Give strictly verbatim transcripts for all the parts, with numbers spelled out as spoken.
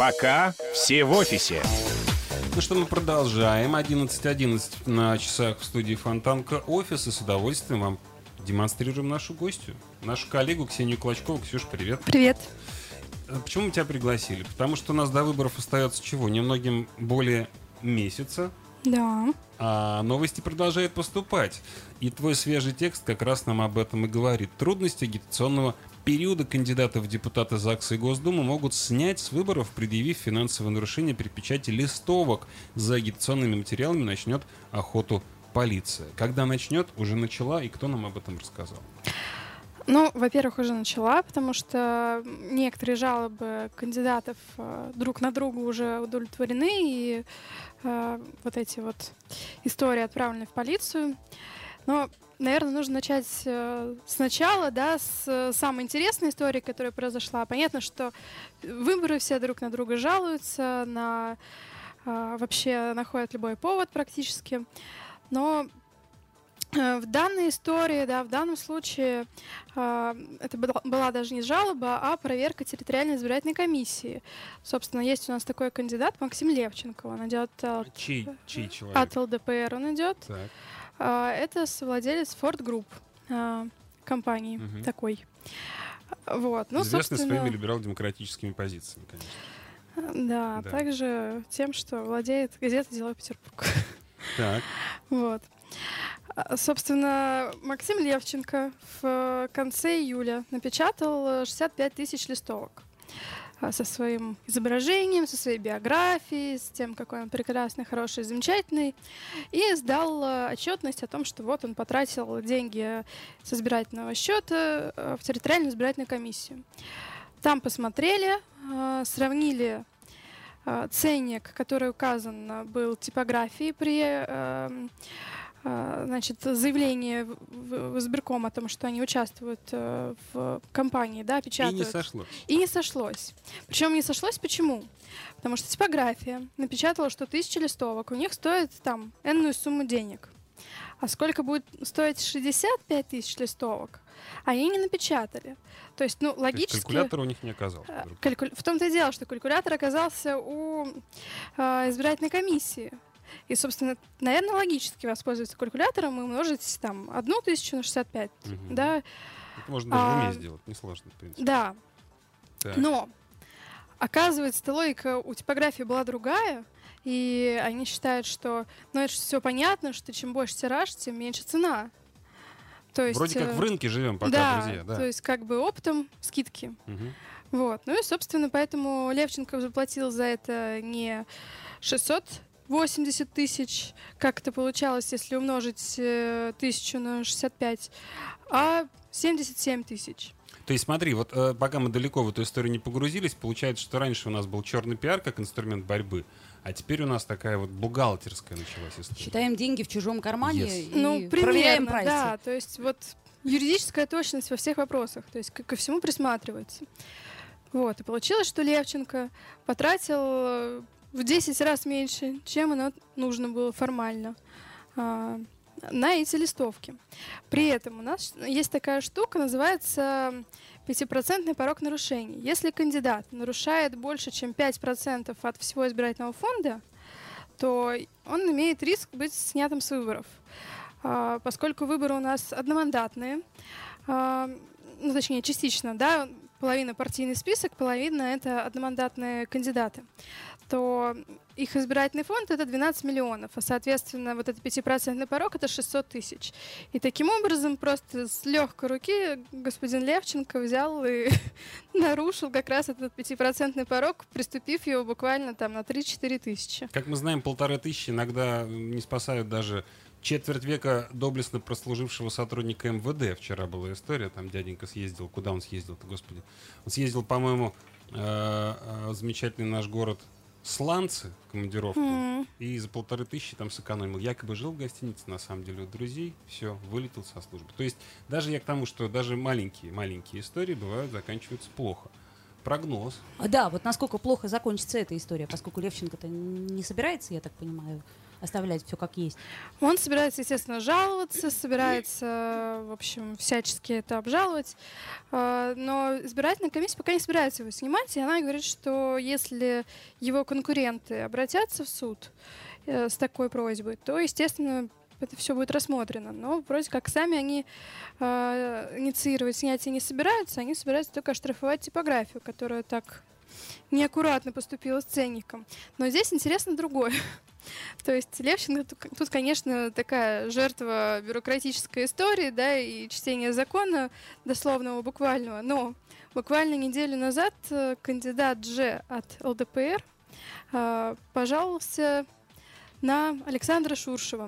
Пока все в офисе. Ну что, мы продолжаем. одиннадцать одиннадцать на часах в студии Фонтанка Офис. И с удовольствием вам демонстрируем нашу гостью, нашу коллегу Ксению Клочкову. Ксюш, привет. Привет. Почему мы тебя пригласили? Потому что у нас до выборов остается чего? Немногим более месяца. Да. А новости продолжают поступать. И твой свежий текст как раз нам об этом и говорит. Трудности агитационного периода кандидаты в депутаты ЗАГСа и Госдумы могут снять с выборов, предъявив финансовые нарушения при печати листовок. За агитационными материалами начнет охоту полиция. Когда начнет, уже начала, и кто нам об этом рассказал? Ну, во-первых, уже начала, потому что некоторые жалобы кандидатов э, друг на друга уже удовлетворены, и э, вот эти вот истории отправлены в полицию. Но, наверное, нужно начать э, сначала, да, с э, самой интересной истории, которая произошла. Понятно, что выборы все друг на друга жалуются, на, э, вообще находят любой повод практически, но в данной истории, да, в данном случае э, это была, была даже не жалоба, а проверка территориальной избирательной комиссии. Собственно, есть у нас такой кандидат Максим Левченко. Он идет от, чей, чей человек? От ЛДПР он идет. Так. Э, это совладелец Ford Group э, компании угу. такой. Вот. Ну, известный своими либерал-демократическими позициями, конечно. Да, да, также тем, что владеет газетой «Деловой Петербург». Так. Вот. Собственно, Максим Левченко в конце июля напечатал шестьдесят пять тысяч листовок со своим изображением, со своей биографией, с тем, какой он прекрасный, хороший, замечательный, и сдал отчетность о том, что вот он потратил деньги с избирательного счета в территориальную избирательную комиссию. Там посмотрели, сравнили ценник, который указан был в типографии при значит, заявление в избирком о том, что они участвуют в кампании, да, печатают. И не сошлось. И не сошлось. Причем не сошлось почему? Потому что типография напечатала, что тысяча листовок у них стоит там энную сумму денег. А сколько будет стоить шестьдесят пять тысяч листовок, они не напечатали. То есть, ну, логически... То есть калькулятор у них не оказался? Калькуля... В том-то и дело, что калькулятор оказался у э, избирательной комиссии. И, собственно, наверное, логически воспользоваться калькулятором и умножить там одну тысячу на шестьдесят пять. Угу. Да. Это можно даже а, в уме сделать, несложно, в принципе. Да. Так. Но, оказывается, логика у типографии была другая, и они считают, что, ну, это все понятно, что чем больше тираж, тем меньше цена. То есть, вроде как в рынке живем пока, да, друзья. Да, то есть как бы оптом скидки. Угу. Вот. Ну и, собственно, поэтому Левченко заплатил за это не шестьсот восемьдесят тысяч, как это получалось, если умножить э, тысячу на шестьдесят пять, а семьдесят семь тысяч. То есть смотри, вот э, пока мы далеко в эту историю не погрузились, получается, что раньше у нас был черный пиар как инструмент борьбы, а теперь у нас такая вот бухгалтерская началась история. Считаем деньги в чужом кармане yes. и ну, проверяем примерно, прайсы. Да, то есть вот юридическая точность во всех вопросах, то есть ко, ко всему присматривается. Вот, и получилось, что Левченко потратил в десять раз меньше, чем оно нужно было формально, а, на эти листовки. При этом у нас есть такая штука, называется пятипроцентный порог нарушений. Если кандидат нарушает больше, чем пять процентов от всего избирательного фонда, то он имеет риск быть снятым с выборов. А, поскольку выборы у нас одномандатные, а, ну, точнее, частично, да, половина партийный список, половина — это одномандатные кандидаты, то их избирательный фонд — это двенадцать миллионов, а, соответственно, вот этот пятипроцентный порог — это шестьсот тысяч. И таким образом просто с легкой руки господин Левченко взял и нарушил как раз этот пятипроцентный порог, приступив его буквально там на три-четыре тысячи. Как мы знаем, полторы тысячи иногда не спасают даже четверть века доблестно прослужившего сотрудника эм вэ дэ. Вчера была история, там дяденька съездил. Куда он съездил-то, господи? Он съездил, по-моему, замечательный наш город Сланцы в командировку, mm. и за полторы тысячи там сэкономил. Якобы жил в гостинице, на самом деле, у друзей. Все, вылетел со службы. То есть даже я к тому, что даже маленькие-маленькие истории бывают, заканчиваются плохо. Прогноз. Да, вот насколько плохо закончится эта история, поскольку Левченко-то не собирается, я так понимаю, оставлять все как есть? Он собирается, естественно, жаловаться, собирается, в общем, всячески это обжаловать. А, Но избирательная комиссия пока не собирается его снимать, и она говорит, что если его конкуренты обратятся в суд э, с такой просьбой, то, естественно, это все будет рассмотрено. Но вроде как сами они э, инициировать снятие не собираются, они собираются только оштрафовать типографию, которая так неаккуратно поступила с ценником. Но здесь интересно другое. То есть Левченко тут, тут, конечно, такая жертва бюрократической истории, да, и чтения закона дословного, буквального. Но буквально неделю назад э, кандидат Дже от эл дэ пэ эр э, пожаловался на Александра Шуршева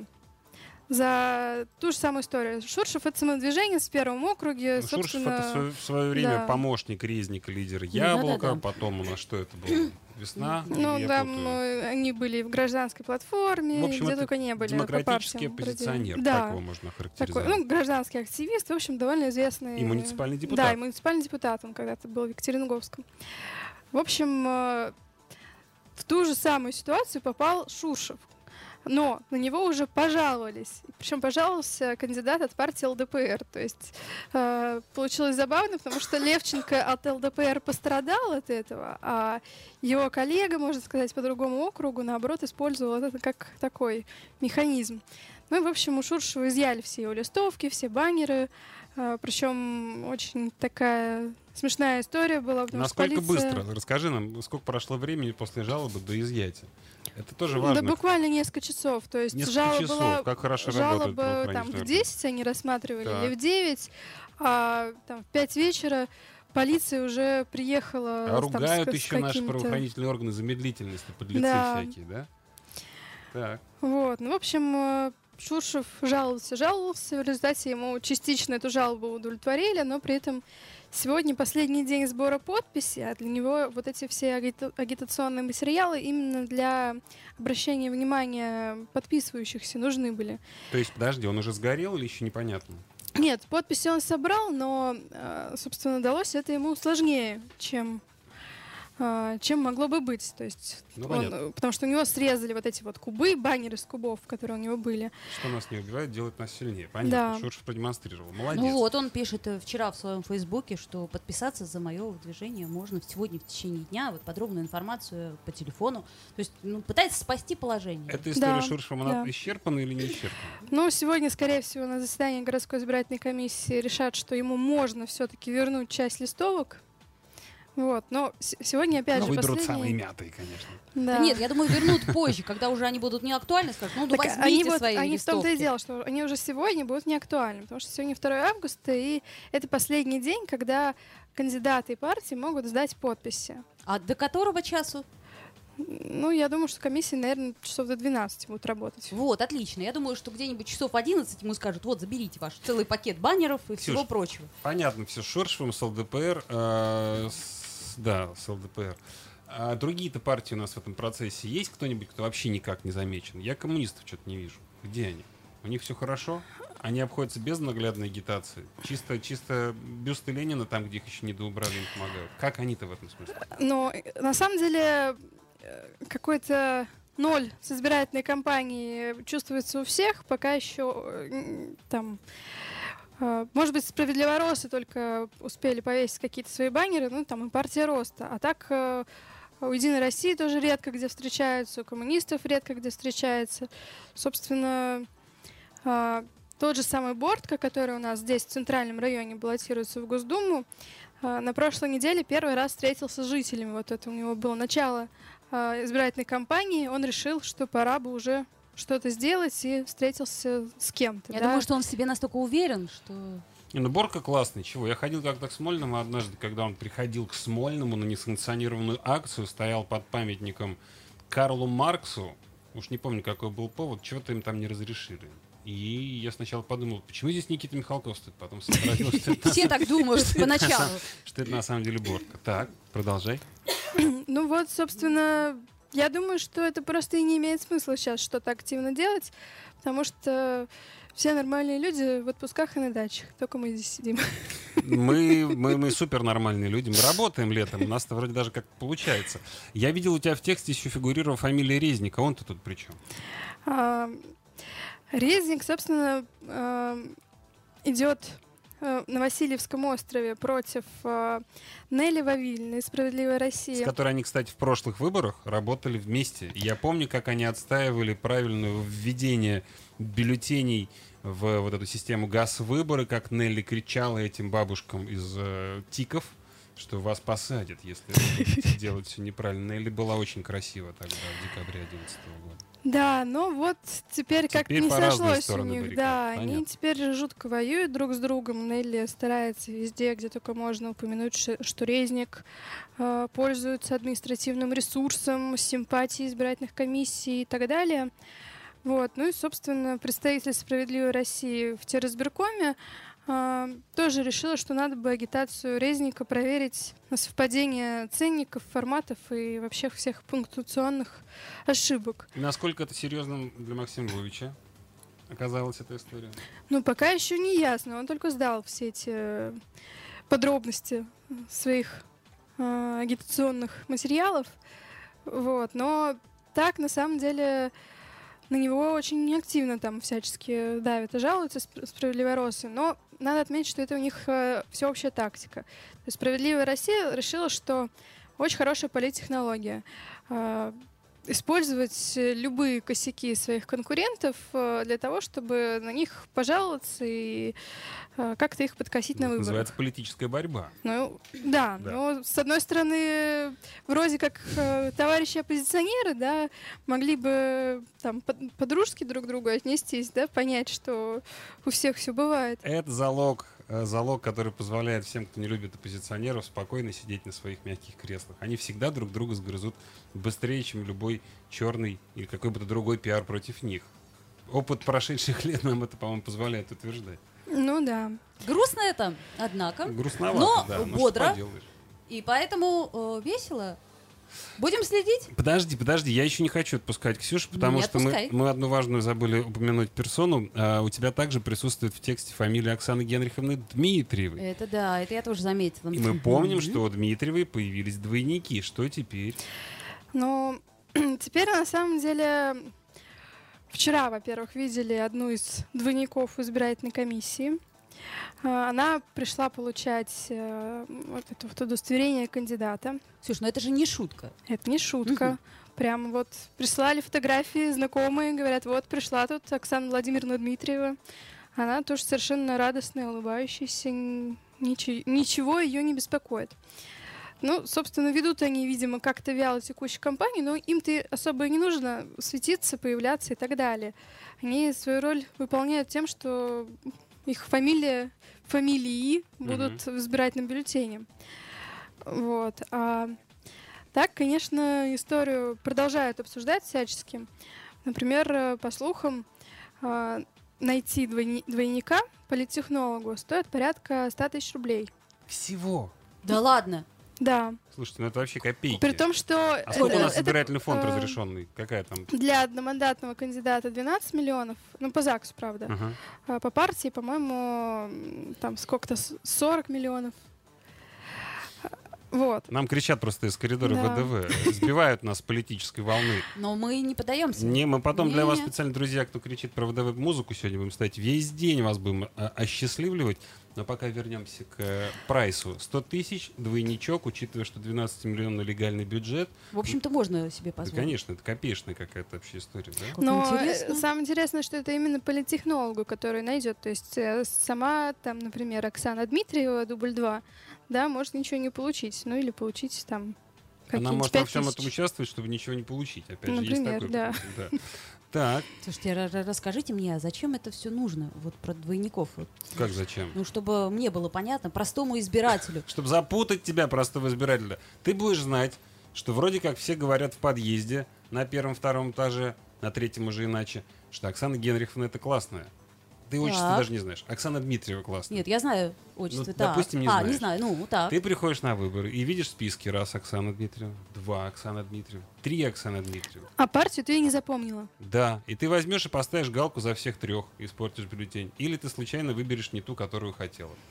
за ту же самую историю. Шуршев — это самодвижение в первом округе. Ну, собственно, Шуршев — это в свое, в свое время да. помощник Резника, лидер Ну, Яблоко, да-да-да. потом у нас что это было? Весна? Ну, Или я там путаю? э, они были в гражданской платформе, В общем, где это только не были. по демократический партиям вроде. оппозиционер, Да, так его можно такой, характеризовать. ну, гражданский активист, в общем, довольно известный. И муниципальный депутат. Да, и муниципальный депутат, он когда-то был в Екатеринговском. В общем, э, в ту же самую ситуацию попал Шуршев. Но на него уже пожаловались. Причем пожаловался кандидат от партии эл дэ пэ эр. То есть э, получилось забавно, потому что Левченко от эл дэ пэ эр пострадал от этого, а его коллега, можно сказать, по другому округу, наоборот, использовал это как такой механизм. Ну и, в общем, у Шуршева изъяли все его листовки, все баннеры. Э, причем очень такая смешная история была. Потому Насколько что полиция... быстро? Расскажи нам, сколько прошло времени после жалобы до изъятия. Это тоже Да важно. буквально несколько часов. То есть Несколько жалоба часов. была, Как хорошо жалоба работают там правоохранительные в органы. десять они рассматривали, Так. или в девять, а там в пять вечера полиция уже приехала. А там, ругают с, с еще наши какими-то- правоохранительные органы за медлительность, подлецы Да. всякие, да? Так. Вот. Ну, в общем, э, Шуршев жаловался, жаловался. В результате ему частично эту жалобу удовлетворили, но при этом сегодня последний день сбора подписей, а для него вот эти все агита- агитационные материалы именно для обращения внимания подписывающихся нужны были. То есть, подожди, он уже сгорел или еще непонятно? Нет, подписи он собрал, но, э, собственно, далось это ему сложнее, чем, э, чем могло бы быть. То есть Ну, он, понятно. э, потому что у него срезали вот эти вот кубы, баннеры с кубов, которые у него были. Что нас не убивает, делает нас сильнее. Понятно, Да. Шуршев продемонстрировал. Молодец. Ну вот, он пишет э, вчера в своем фейсбуке, что подписаться за мое движение можно сегодня в течение дня. Вот подробную информацию по телефону. То есть, ну, пытается спасти положение. Эта история Да, Шуршева, она да. исчерпана или не исчерпана? Ну, сегодня, скорее всего, на заседании городской избирательной комиссии решат, что ему можно все-таки вернуть часть листовок. Вот, но с- сегодня опять Ну, же выберут последний... самые мятые, конечно. Да. Да нет, я думаю, вернут позже, когда уже они будут не актуальны, скажут, ну, да Так возьмите они, вот, свои они в том-то и листовки. дело, что они уже сегодня будут не актуальны, потому что сегодня второе августа, и это последний день, когда кандидаты и партии могут сдать подписи. А до которого часу? Ну, я думаю, что комиссии, наверное, часов до двенадцати будут работать. Вот, отлично. Я думаю, что где-нибудь часов одиннадцать ему скажут, вот, заберите ваш целый пакет баннеров и Ксюш, всего прочего. Понятно, все с Шуршевым, с эл дэ пэ эр. э, с- да, с эл дэ пэ эр. А другие-то партии у нас в этом процессе есть кто-нибудь, кто вообще никак не замечен? Я коммунистов что-то не вижу. Где они? У них все хорошо? Они обходятся без наглядной агитации? Чисто, чисто бюсты Ленина, там, где их еще не доубрали, им помогают. Как они-то в этом смысле? Но э, на самом деле э, какой-то ноль с избирательной кампании чувствуется у всех, пока еще э, м, там... э, Может быть, справедливо Росы только успели повесить какие-то свои баннеры, ну, там и партия Роста. А так э, у Единой России тоже редко где встречаются, у коммунистов редко где встречается. Собственно, э, тот же самый Бортко, который у нас здесь в центральном районе баллотируется в Госдуму, э, на прошлой неделе первый раз встретился с жителями. Вот это у него было начало э, избирательной кампании. Он решил, что пора бы уже что-то сделать, и встретился с кем-то. Я да. думаю, что он в себе настолько уверен, что... Не, ну Борка классный, чего? Я ходил как-то к Смольному однажды, когда он приходил к Смольному на несанкционированную акцию, стоял под памятником Карлу Марксу, уж не помню, какой был повод, чего-то им там не разрешили. И я сначала подумал, почему здесь Никита Михалков стоит, потом сообразил, что это на Все так думают поначалу. что это на самом деле Борка. Так, продолжай. Ну вот, собственно, я думаю, что это просто и не имеет смысла сейчас что-то активно делать, потому что все нормальные люди в отпусках и на дачах. Только мы здесь сидим. Мы, мы, мы супер нормальные люди, мы работаем летом, у нас-то вроде даже как получается. Я видел у тебя в тексте еще фигурировала фамилия Резник, а он-то тут при чем? А, Резник, собственно, а, идет а, на Васильевском острове против а, Нелли Вавильной, «Справедливая С Россия». которой они, кстати, в прошлых выборах работали вместе. И я помню, как они отстаивали правильное введение бюллетеней в вот эту систему ГАЗ-выборы, как Нелли кричала этим бабушкам из э, ТИКов, что вас посадят, если вы будете делать все неправильно. Нелли была очень красива тогда, в декабре две тысячи одиннадцатого года. Да, ну вот теперь, как-то Теперь не по разные сошлось у стороны них. баррикад, Да, понятно. они теперь жутко воюют друг с другом. Нелли старается везде, где только можно, упомянуть, ш- что Резник э, пользуется административным ресурсом, симпатией избирательных комиссий и так далее. Вот. Ну и, собственно, представитель «Справедливой России» в Террасбиркоме э, тоже решила, что надо бы агитацию Резника проверить на совпадение ценников, форматов и вообще всех пунктуационных ошибок. И насколько это серьезным для Максима Львовича оказалась эта история? Ну, пока еще не ясно. Он только сдал все эти э, подробности своих э, агитационных материалов. Вот. Но так, на самом деле, на него очень неактивно там всячески давят и жалуются сп- «Справедливая Россия». Но надо отметить, что это у них э, всеобщая тактика. То есть «Справедливая Россия» решила, что очень хорошая политтехнология. Э, использовать любые косяки своих конкурентов э, для того, чтобы на них пожаловаться и э, как-то их подкосить на Это выборах. называется политическая борьба. Ну, да, Да. но с одной стороны, вроде как э, товарищи оппозиционеры, да, могли бы там по- по-дружески друг к другу отнестись, да, понять, что у всех все бывает. Это залог, э, залог, который позволяет всем, кто не любит оппозиционеров, спокойно сидеть на своих мягких креслах. Они всегда друг друга сгрызут быстрее, чем любой черный или какой бы то другой пиар против них. Опыт прошедших лет нам это, по-моему, позволяет утверждать. Ну да. Грустно это, однако. Грустновато, Но да. Ну, что бодро. поделаешь. И поэтому э, весело. Будем следить. Подожди, подожди, я еще не хочу отпускать Ксюшу, потому Не что мы, отпускай. мы одну важную забыли упомянуть персону. А, у тебя также присутствует в тексте фамилия Оксаны Генриховны Дмитриевой. Это да, это я тоже заметила. И мы помним, что у Дмитриевой появились двойники. Что теперь? Но теперь на самом деле вчера, во-первых, видели одну из двойников избирательной комиссии. А, Она пришла получать э, вот это вот удостоверение кандидата. Слушай, ну это же не шутка. Это не шутка. Мгм. Прям вот прислали фотографии знакомые, говорят, вот пришла тут Оксана Владимировна Дмитриева. Она тоже совершенно радостная, улыбающаяся, н- ничи- ничего ее не беспокоит. Ну, собственно, ведут они, видимо, как-то вяло текущую кампанию, но им-то особо и не нужно светиться, появляться и так далее. Они свою роль выполняют тем, что их фамилия, фамилии будут в избирательном бюллетене. Вот. А так, конечно, историю продолжают обсуждать всячески. Например, э, по слухам, э, найти двойни- двойника политтехнологу стоит порядка ста тысяч рублей. Всего. Да ладно. Да. Слушайте, ну это вообще копейки. При том, что А сколько это- у нас это, избирательный фонд э, разрешенный? Какая там? для одномандатного кандидата двенадцать миллионов, ну, по ЗАГСу, правда. Ага. А по партии, по-моему, м, там сколько-то, с- сорок миллионов. Вот. Нам кричат просто из коридора Да. ВДВ. Сбивают нас с политической волны. Но мы не поддаемся. Не, мы потом для вас Не-не. специально, друзья, кто кричит про ВДВ музыку, сегодня будем ставить. Весь день вас будем а, осчастливливать. Но пока вернемся к э, прайсу. сто тысяч, двойничок, учитывая, что двенадцатимиллионный легальный бюджет. В общем-то, можно себе Да, позволить. конечно, это копеечная какая-то вообще история, да? Как Но интересно. э, самое интересное, что это именно политтехнологу, который найдет. То есть э, сама, там, например, Оксана Дмитриева, дубль два, да, может ничего не получить. Ну или получить там Она какие-нибудь может во пять всем тысяч. этом участвовать, чтобы ничего не получить. Опять же, есть Например, такой да. вариант, да. Так, Слушайте, ра- ра- расскажите мне, а зачем это все нужно? Вот про двойников. Вот. как зачем? Ну, чтобы мне было понятно, простому избирателю. Чтобы запутать тебя, простого избирателя. Ты будешь знать, что вроде как все говорят в подъезде, на первом-втором этаже, на третьем уже иначе, что Оксана Генриховна это классная. Ты отчество Так. даже не знаешь. Оксана Дмитриева классная. Нет, я знаю отчество. Ну, так. допустим, не а, знаешь. не знаю, ну, так. Ты приходишь на выборы и видишь списки. Раз Оксана Дмитриева, два Оксана Дмитриева, три Оксана Дмитриева. А партию ты и не запомнила. Да, и ты возьмешь и поставишь галку за всех трех, испортишь бюллетень. Или ты случайно выберешь не ту, которую хотела.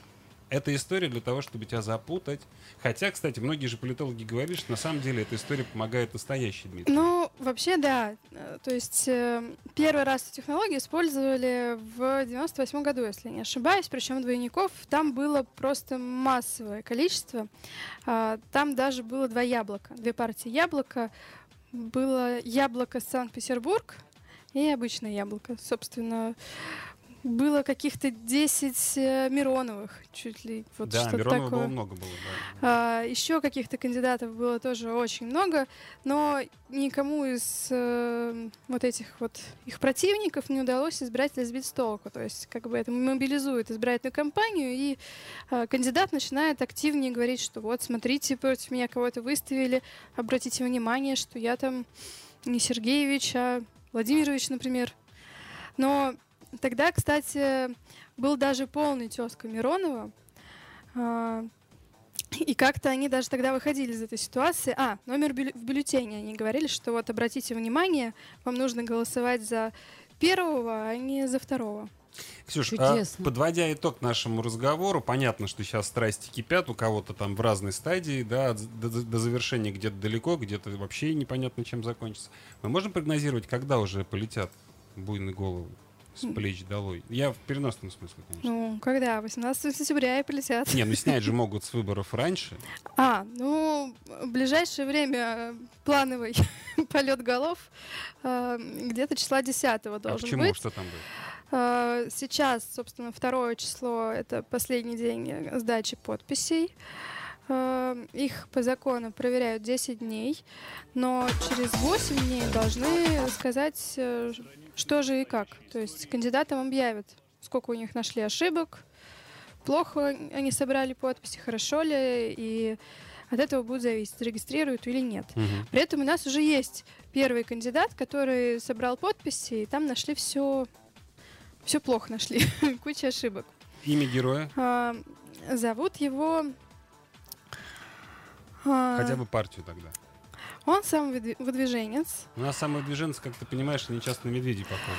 Это история для того, чтобы тебя запутать. Хотя, кстати, многие же политологи говорили, что на самом деле эта история помогает настоящей Дмитрий. Ну, вообще, да. Э, То есть э, первый раз эту технологию использовали в девяносто восьмом году, если не ошибаюсь. Причем двойников там было просто массовое количество. А, Там даже было два яблока, две партии яблока. Было яблоко Санкт-Петербург и обычное яблоко. Собственно, было каких-то десять э, Мироновых, чуть ли вот Да, что-то Миронова такое. было много было, да. А, еще каких-то кандидатов было тоже очень много, но никому из э, вот этих вот их противников не удалось избирателя сбить с толку. То есть как бы это мобилизует избирательную кампанию, и э, кандидат начинает активнее говорить, что вот смотрите, против меня кого-то выставили, обратите внимание, что я там не Сергеевич, а Владимирович, например. Но тогда, кстати, был даже полный тезка Миронова. а, И как-то они даже тогда выходили из этой ситуации. А, номер бюль- в бюллетене. Они говорили, что вот обратите внимание, вам нужно голосовать за первого, а не за второго. Ксюш, а, Чудесно. подводя итог нашему разговору, понятно, что сейчас страсти кипят, у кого-то там в разной стадии, да, от- до, до завершения где-то далеко, где-то вообще непонятно, чем закончится. Мы можем прогнозировать, когда уже полетят буйные головы с плеч долой? Я в переносном смысле, конечно. Ну, когда? восемнадцатого сентября и полетят. Не, ну снять же могут с выборов раньше. А, ну, в ближайшее время э, плановый полет голов э, где-то числа десятого А должен почему? быть. Что там будет? Э, Сейчас, собственно, второе число — это последний день э, сдачи подписей. Э, Их по закону проверяют десять дней, но через восемь дней должны сказать, э, что же и как. То есть кандидатам объявят, сколько у них нашли ошибок, плохо они собрали подписи, хорошо ли, и от этого будет зависеть, зарегистрируют или нет. Мгм. При этом у нас уже есть первый кандидат, который собрал подписи, и там нашли все, все плохо нашли, куча ошибок. Имя героя? А, Зовут его... а, Хотя бы партию тогда. Он сам выдви- выдвиженец. У нас самый движенец, как ты понимаешь, они часто на медведей похожи.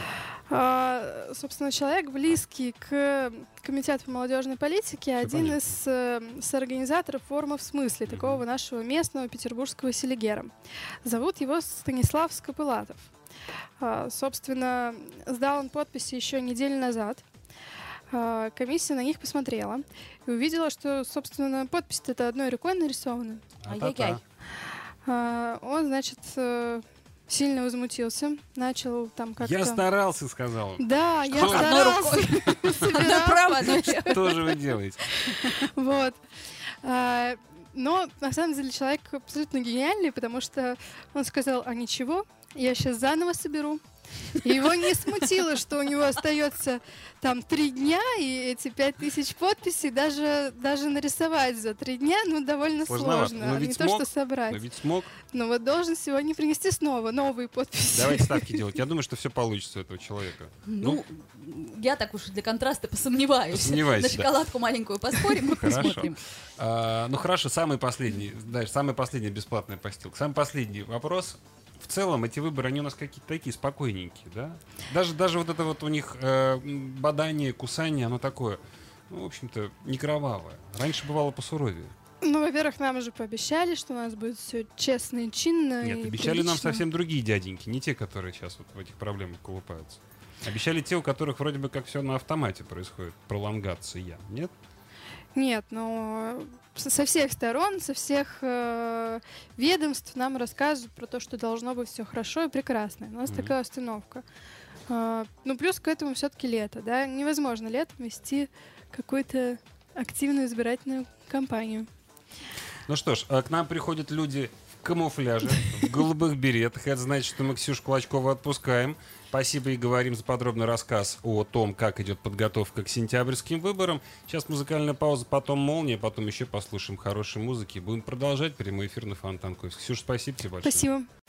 А, Собственно, человек близкий к Комитету по молодежной политике, один понятно. из э, соорганизаторов форума «В смысле», Мгм. такого нашего местного петербургского селигера. Зовут его Станислав Скопылатов. А, Собственно, сдал он подписи еще неделю назад. А, Комиссия на них посмотрела и увидела, что, собственно, подпись-то это одной рукой нарисована. Ай-яй-яй. А, Он, значит, э, сильно возмутился, начал там как-то... Я старался, сказал он. Да, я Что? Одной старался. Одна собирал. право, одна лево. Что же вы делаете? Вот. А, Но, на самом деле, человек абсолютно гениальный, потому что он сказал, а ничего, я сейчас заново соберу. И его не смутило, что у него остается там три дня, и эти пять тысяч подписей даже, даже нарисовать за три дня, ну, довольно Сложновато. сложно. Но а ведь не смог. то, что собрать. Но ведь смог. Но вот должен сегодня принести снова новые подписи. Давайте ставки делать. Я думаю, что все получится у этого человека. Ну, я так уж для контраста посомневаюсь. Посомневайся, На да. шоколадку маленькую поспорим, мы Хорошо. посмотрим. А, ну хорошо, самый последний, дальше, самый последний бесплатная постилка. Самый последний вопрос. В целом эти выборы, они у нас какие-то такие спокойненькие, да? Даже, даже вот это вот у них э, м, бадание, кусание, оно такое, ну, в общем-то, не кровавое. Раньше бывало посуровее. Ну, во-первых, нам же пообещали, что у нас будет все честно и чинно. Нет, и обещали нам прилично. совсем другие дяденьки, не те, которые сейчас вот в этих проблемах колупаются. Обещали те, у которых вроде бы как все на автомате происходит, пролонгация, нет? Нет, но с- со всех сторон, со всех э, ведомств нам рассказывают про то, что должно быть все хорошо и прекрасно. У нас Мгм. такая установка. А, ну, плюс к этому все-таки лето, да? Невозможно летом вести какую-то активную избирательную кампанию. Ну что ж, а к нам приходят люди в камуфляже, в голубых беретах. Это значит, что мы Ксюшу Клочкову отпускаем. Спасибо и говорим за подробный рассказ о том, как идет подготовка к сентябрьским выборам. Сейчас музыкальная пауза, потом молния, потом еще послушаем хорошей музыки. Будем продолжать прямой эфир на Фонтанку. Ксюша, спасибо тебе большое. Спасибо.